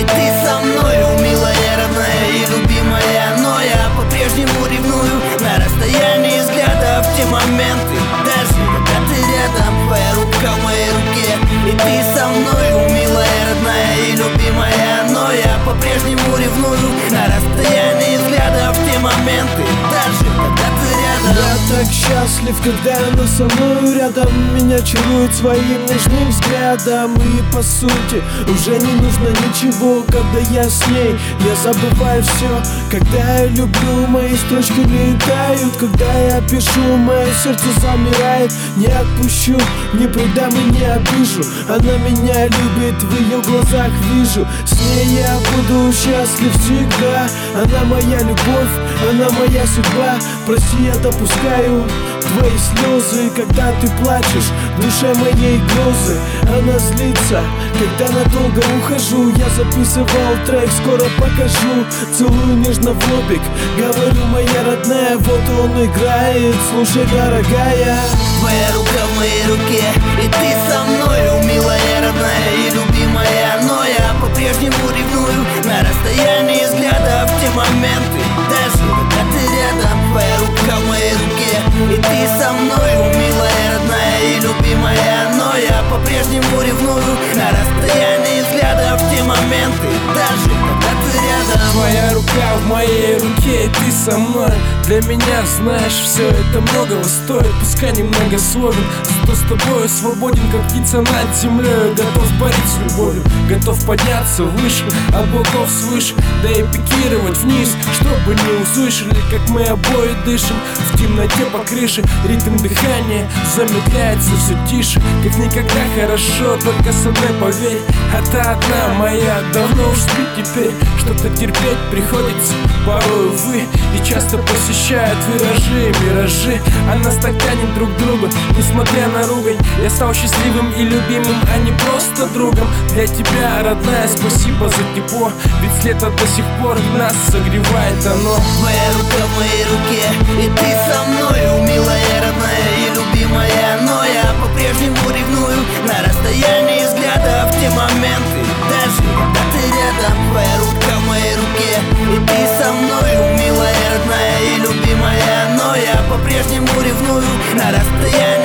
ты со мною, милая, родная и любимая. Но я по-прежнему ревную на расстоянии взгляда в те моменты. Даже когда ты рядом, твоя рука в моей руке. И ты со мною, милая, родная и любимая. Но я по-прежнему ревную на расстоянии взгляда в те моменты. Даже когда ты рядом. Я так счастлив, когда она со мной рядом. Меня чарует своим нежным взглядом. И по сути уже не нужно ничего, когда я с ней. Я забываю все, когда я люблю. Мои строчки летают, когда я пишу. Мое сердце замирает, не отпущу, не предам и не обижу. Она меня любит, в ее глазах вижу. С ней я буду счастлив всегда. Она моя любовь, она моя судьба. Прости, я допускаю твои слезы, когда ты плачешь в душе моей грозы. Она злится, когда надолго ухожу. Я записывал трек, скоро покажу. Целую нежно в лобик, говорю, моя родная, вот он играет. Слушай, дорогая, твоя рука в моей руке, и ты со мною, милая, родная и любимая. Но я по-прежнему ревную на расстоянии взгляда в те моменты. Даже когда ты рядом, твоя рука в моей руке, и ты со мною, милая, родная и любимая. Но я по-прежнему ревную на расстоянии взгляда в те моменты. Даже когда ты рядом. Твоя рука в моей руке, и ты со мной. Для меня, знаешь, все это многого стоит. Пускай немного сложен, зато с тобою свободен, как птица над землей. Готов парить с любовью, готов подняться выше облаков свыше, да и пикировать вниз, чтобы не услышали, как мы обои дышим в темноте по крыше. Ритм дыхания замедляется все тише, как никогда хорошо, только с одной поверь. А та одна моя давно уж спит теперь. Что-то терпеть приходится порой, увы, и часто посещают виражи, миражи. А нас так тянет друг друга, несмотря на ругань. Я стал счастливым и любимым, а не просто другом. Для тебя, родная, спасибо за тепло, ведь с лета до сих пор нас согревает оно. Твоя рука в моей руке, и ты со мною, милая, родная и любимая. Но я по-прежнему ревную на расстоянии взгляда в те моменты. Даже когда ты рядом, твоя рука в моей руке, и ты со мною, милая, родная и любимая. Но я по-прежнему ревную на расстоянии